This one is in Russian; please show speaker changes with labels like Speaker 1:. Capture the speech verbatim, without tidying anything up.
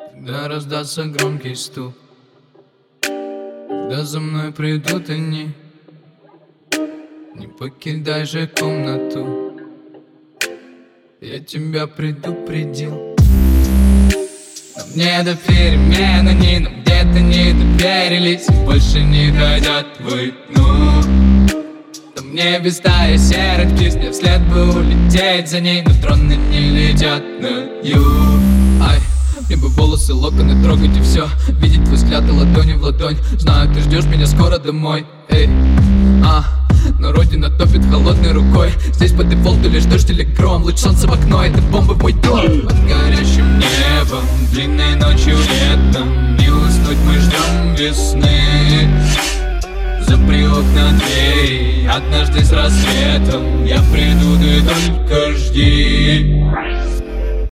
Speaker 1: Когда раздастся громкий стук, когда за мной придут они, не покидай же комнату, я тебя предупредил. Но мне до перемен они нам где-то не доверились и больше не хотят войну. Но мне без стаи серых птиц, мне вслед бы улететь за ней, но дроны не летят на юг. Ай, мне бы волосы, локоны трогать и все, видеть твой взгляд и ладони в ладонь. Знаю, ты ждешь меня скоро домой, эй, а но родина топит холодной рукой. Здесь по дефолту лишь дождь или гром, луч солнца в окно, это бомба в мой дом. Под горящим небом, длинной ночью летом, не уснуть мы ждем весны. Запри окна, двери, однажды с рассветом я приду, ты только жди.